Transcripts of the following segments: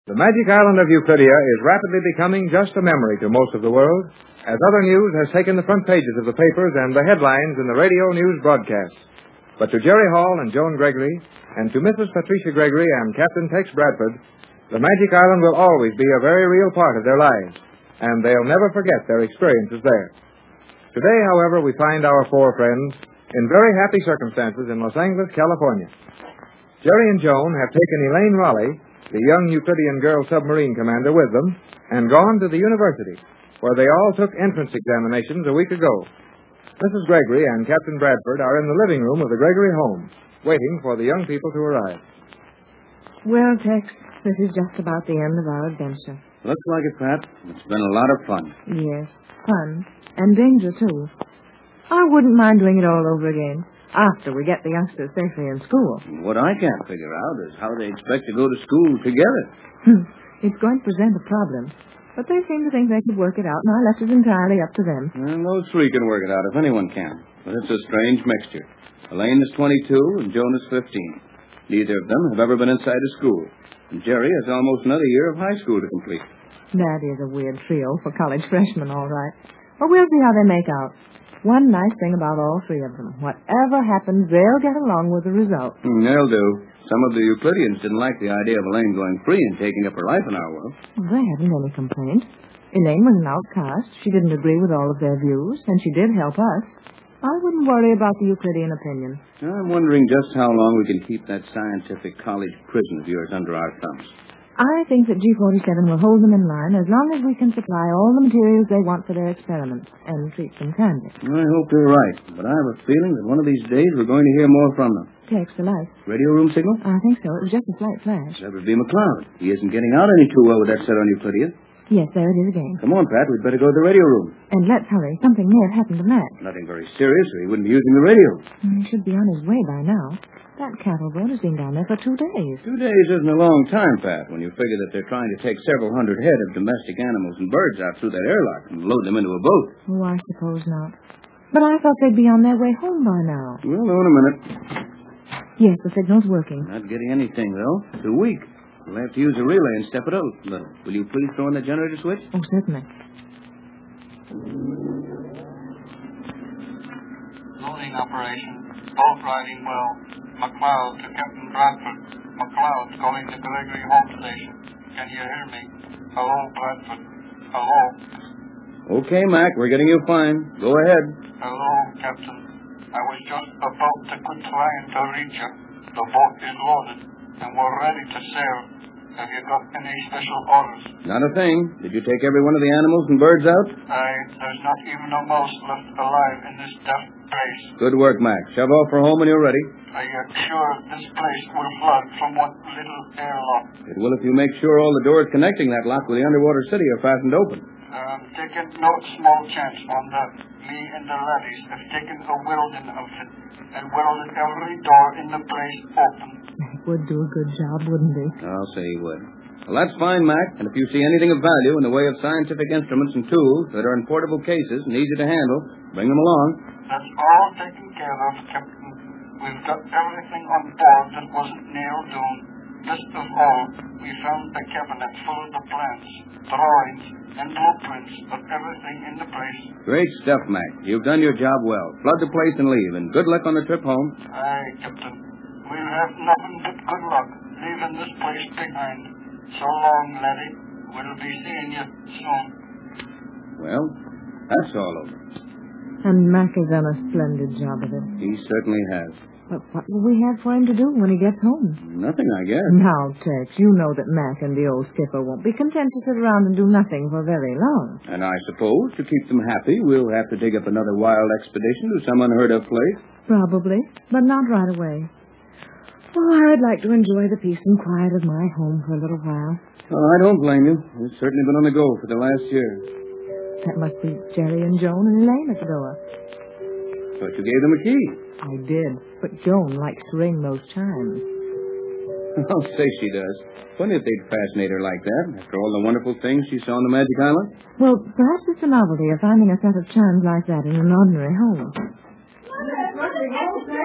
The magic island of Euclidia is rapidly becoming just a memory to most of the world, as other news has taken the front pages of the papers and the headlines in the radio news broadcasts. But to Jerry Hall and Joan Gregory, and to Mrs. Patricia Gregory and Captain Tex Bradford, the magic island will always be a very real part of their lives, and they'll never forget their experiences there. Today, however, we find our four friends in very happy circumstances in Los Angeles, California. Jerry and Joan have taken Elaine Raleigh, the young Euclidean girl submarine commander, with them, and gone to the university, where they all took entrance examinations a week ago. Mrs. Gregory and Captain Bradford are in the living room of the Gregory home, waiting for the young people to arrive. Well, Tex, this is just about the end of our adventure. Looks like it, Pat. It's been a lot of fun. Yes, fun. And danger, too. I wouldn't mind doing it all over again, after we get the youngsters safely in school. What I can't figure out is how they expect to go to school together. It's going to present a problem, but they seem to think they could work it out, and I left it entirely up to them. Well, those three can work it out if anyone can. But it's a strange mixture. Elaine is 22 and Joan is 15. Neither of them have ever been inside a school. And Jerry has almost another year of high school to complete. That is a weird trio for college freshmen, all right. But we'll see how they make out. One nice thing about all three of them. Whatever happens, they'll get along with the result. They'll do. Some of the Euclideans didn't like the idea of Elaine going free and taking up her life in our world. Well, they haven't any complaint. Elaine was an outcast. She didn't agree with all of their views, and she did help us. I wouldn't worry about the Euclidean opinion. I'm wondering just how long we can keep that scientific college prison of yours under our thumbs. I think that G47 will hold them in line as long as we can supply all the materials they want for their experiments and treat them kindly. I hope you're right, but I have a feeling that one of these days we're going to hear more from them. Tex, the light. Radio room signal? I think so. It was just a slight flash. That would be McCloud. He isn't getting out any too well with that set on Euclidia. Yes, there it is again. Come on, Pat. We'd better go to the radio room. And let's hurry. Something may have happened to Matt. Nothing very serious, or he wouldn't be using the radio. He should be on his way by now. That cattle boat has been down there for 2 days. 2 days isn't a long time, Pat, when you figure that they're trying to take several hundred head of domestic animals and birds out through that airlock and load them into a boat. Oh, I suppose not. But I thought they'd be on their way home by now. Well, in a minute. Yes, the signal's working. Not getting anything, though. Too weak. We'll have to use a relay and step it out a little. Will you please throw in the generator switch? Oh, certainly. Loading operation. Boat riding well. McCloud to Captain Bradford. McCloud's calling the Gregory home station. Can you hear me? Hello, Bradford. Hello. Okay, Mac, we're getting you fine. Go ahead. Hello, Captain. I was just about to quit trying to reach you. The boat is loaded, and we're ready to sail. Have you got any special orders? Not a thing. Did you take every one of the animals and birds out? There's not even a mouse left alive in this death place. Good work, Mac. Shove off for home when you're ready. Are you sure this place will flood from what little airlock? It will if you make sure all the doors connecting that lock with the underwater city are fastened open. Taking no small chance on that. Me and the laddies have taken a welding outfit and welded every door in the place open. He would do a good job, wouldn't he? I'll say he would. Well, that's fine, Mac. And if you see anything of value in the way of scientific instruments and tools that are in portable cases and easy to handle, bring them along. That's all taken care of, Captain. We've got everything on board that wasn't nailed down. Best of all, we found the cabinet full of the plans, drawings, and blueprints of everything in the place. Great stuff, Mac. You've done your job well. Flood the place and leave, and good luck on the trip home. Aye, Captain. We'll have nothing but good luck leaving this place behind. So long, laddie. We'll be seeing you soon. Well, that's all over. And Mac has done a splendid job of it. He certainly has. But what will we have for him to do when he gets home? Nothing, I guess. Now, Tex, you know that Mac and the old skipper won't be content to sit around and do nothing for very long. And I suppose, to keep them happy, we'll have to dig up another wild expedition to some unheard-of place. Probably, but not right away. Oh, I'd like to enjoy the peace and quiet of my home for a little while. Oh, I don't blame you. You've certainly been on the go for the last year. That must be Jerry and Joan and Elaine at the door. But you gave them a key. I did, but Joan likes to ring those chimes. I'll say she does. Funny if they'd fascinate her like that, after all the wonderful things she saw on the Magic Island. Well, perhaps it's the novelty of finding a set of chimes like that in an ordinary home.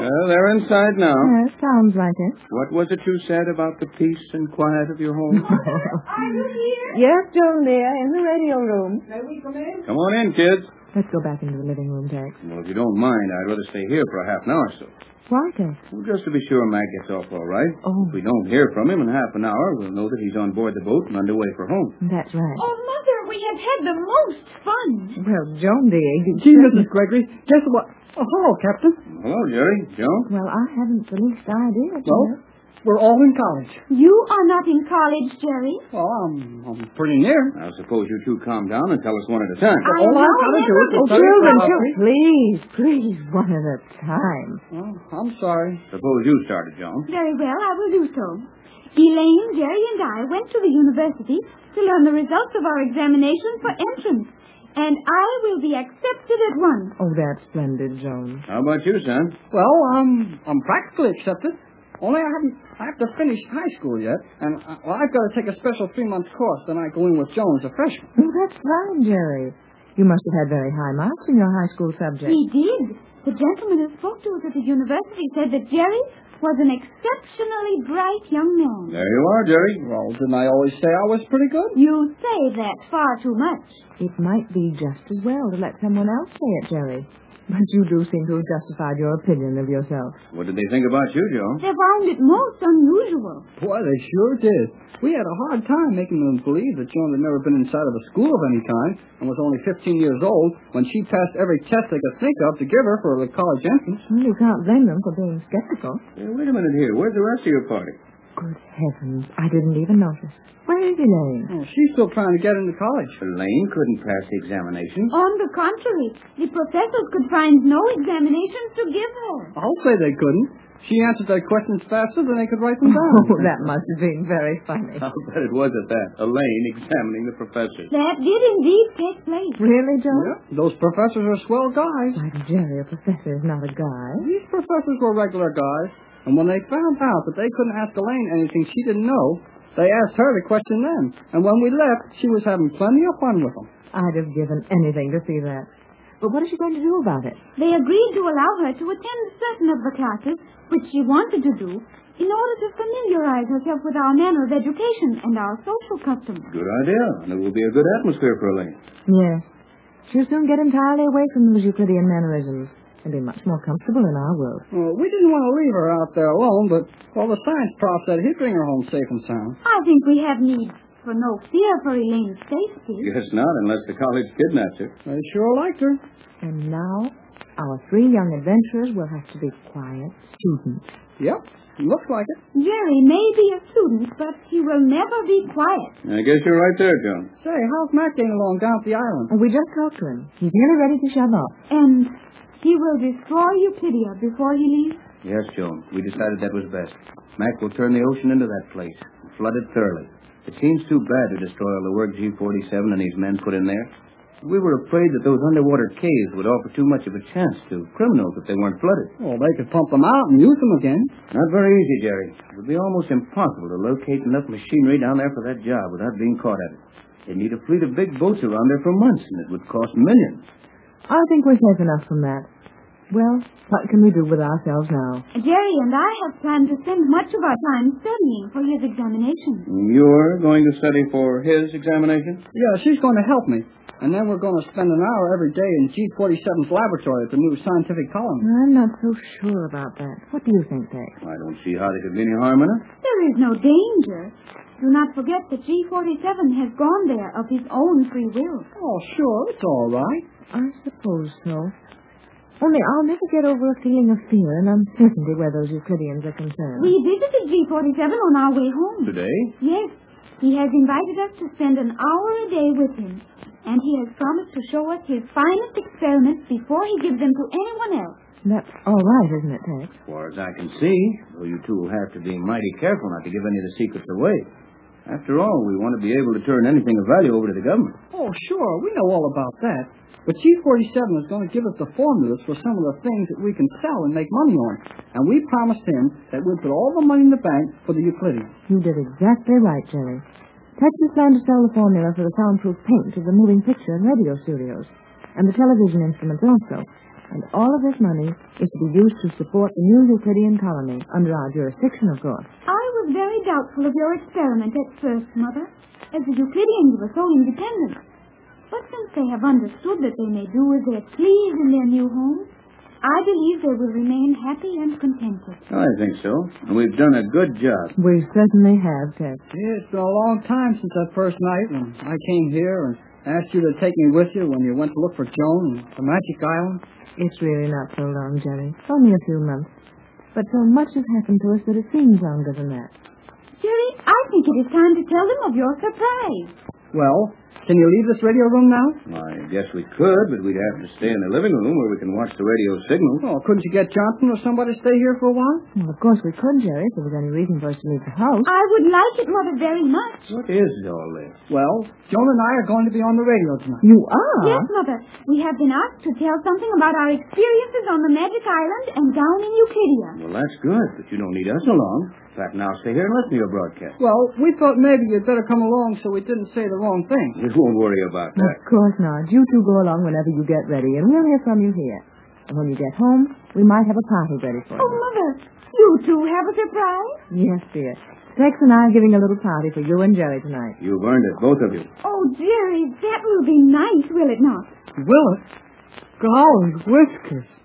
Well, they're inside now. Yes, sounds like it. What was it you said about the peace and quiet of your home? Are you here? Yes, Joan, dear, in the radio room. May we come in? Come on in, kids. Let's go back into the living room, Tex. Well, if you don't mind, I'd rather stay here for a half an hour or so. Why, Tex? Well, just to be sure Mac gets off all right. Oh. If we don't hear from him in half an hour, we'll know that he's on board the boat and underway for home. That's right. Oh, Mother, we have had the most fun. Well, Joan, dear... Gee, Mrs. Gregory, guess what? Oh, hello, Captain. Hello, Jerry. Joan? Well, I haven't the least idea, Well, Joan. we're all in college. You are not in college, Jerry. Well, I'm pretty near. I suppose you two calm down and tell us one at a time. All I've got to do is Oh, study children, philosophy. please, one at a time. Oh, I'm sorry. Suppose you started, Joan. Very well, I will do so. Elaine, Jerry, and I went to the university to learn the results of our examination for entrance. And I will be accepted at once. Oh, that's splendid, Joan. How about you, son? Well, I'm practically accepted. Only I have to finish high school yet, and I've got to take a special 3-month course. Then I go in with Joan as a freshman. Oh, that's fine, Jerry. You must have had very high marks in your high school subject. He did. The gentleman who spoke to us at the university said that Jerry was an exceptionally bright young man. There you are, Jerry. Well, didn't I always say I was pretty good? You say that far too much. It might be just as well to let someone else say it, Jerry. But you do seem to have justified your opinion of yourself. What did they think about you, Joan? They found it most unusual. Boy, they sure did. We had a hard time making them believe that Joan had never been inside of a school of any kind and was only 15 years old when she passed every test they could think of to give her for the college entrance. Well, you can't blame them for being skeptical. Hey, wait a minute here. Where's the rest of your party? Good heavens, I didn't even notice. Where is Elaine? Oh, she's still trying to get into college. Elaine couldn't pass the examination. On the contrary, the professors could find no examinations to give her. I'll say they couldn't. She answered their questions faster than they could write them down. Oh, that must have been very funny. I'll bet it was at that. Elaine examining the professors. That did indeed take place. Really, Joan? Yeah, those professors are swell guys. Why, Jerry, a professor is not a guy. These professors were regular guys. And when they found out that they couldn't ask Elaine anything she didn't know, they asked her to question them. And when we left, she was having plenty of fun with them. I'd have given anything to see that. But what is she going to do about it? They agreed to allow her to attend certain of the classes, which she wanted to do, in order to familiarize herself with our manner of education and our social customs. Good idea. And it will be a good atmosphere for Elaine. Yes. She'll soon get entirely away from those Euclidean mannerisms and be much more comfortable in our world. Well, we didn't want to leave her out there alone, but, well, the science prof said he'd bring her home safe and sound. I think we have need for no fear for Elaine's safety. Guess not, unless the college kidnaps her. They sure liked her. And now, our 3 young adventurers will have to be quiet students. Yep, looks like it. Jerry may be a student, but he will never be quiet. I guess you're right there, Joan. Say, how's Matt getting along down at the island? We just talked to him. He's nearly ready to shove off. And he will destroy Euclidia before he leaves. Yes, Joan. We decided that was best. Mac will turn the ocean into that place, flood it thoroughly. It seems too bad to destroy all the work G-47 and these men put in there. We were afraid that those underwater caves would offer too much of a chance to criminals if they weren't flooded. Well, they could pump them out and use them again. Not very easy, Jerry. It would be almost impossible to locate enough machinery down there for that job without being caught at it. They'd need a fleet of big boats around there for months, and it would cost millions. I think we're safe enough from that. Well, what can we do with ourselves now? Jerry and I have planned to spend much of our time studying for his examination. You're going to study for his examination? Yeah, she's going to help me. And then we're going to spend an hour every day in G-47's laboratory at the new scientific colony. I'm not so sure about that. What do you think, Tex? I don't see how there could be any harm in it. There is no danger. Do not forget that G-47 has gone there of his own free will. Oh, sure, it's all right. I suppose so. Only I'll never get over a feeling of fear and uncertainty where those Euclideans are concerned. We visited G-47 on our way home. Today? Yes. He has invited us to spend an hour a day with him. And he has promised to show us his finest experiments before he gives them to anyone else. That's all right, isn't it, Tex? As far as I can see, though you two will have to be mighty careful not to give any of the secrets away. After all, we want to be able to turn anything of value over to the government. Oh, sure, we know all about that. But G-47 is going to give us the formulas for some of the things that we can sell and make money on. And we promised him that we'd put all the money in the bank for the Euclidean. You did exactly right, Jerry. Tex is planned to sell the formula for the soundproof paint to the moving picture and radio studios, and the television instruments also. And all of this money is to be used to support the new Euclidean colony, under our jurisdiction, of course. I was very doubtful of your experiment at first, Mother, as the Euclideans were so independent. But since they have understood that they may do as they please in their new home, I believe they will remain happy and contented. I think so. And we've done a good job. We certainly have, Ted. Yeah, it's been a long time since that first night when I came here and asked you to take me with you when you went to look for Joan and the Magic Island. It's really not so long, Jerry. Only a few months. But so much has happened to us that it seems longer than that. Jerry, I think it is time to tell them of your surprise. Well, can you leave this radio room now? I guess we could, but we'd have to stay in the living room where we can watch the radio signal. Well, couldn't you get Johnson or somebody to stay here for a while? Well, of course we could, Jerry, if there was any reason for us to leave the house. I would like it, Mother, very much. What is all this? Well, Joan and I are going to be on the radio tonight. You are? Yes, Mother. We have been asked to tell something about our experiences on the Magic Island and down in Euclidia. Well, that's good, but you don't need us along. In fact, now stay here and listen to your broadcast. Well, we thought maybe you'd better come along so we didn't say the wrong thing. We won't worry about that. Of course not. You two go along whenever you get ready, and we'll hear from you here. And when you get home, we might have a party ready for Oh, you. Mother, you two have a surprise? Yes, dear. Tex and I are giving a little party for you and Jerry tonight. You've earned it, both of you. Oh, Jerry, that will be nice, will it not? Will it? Golly whiskers.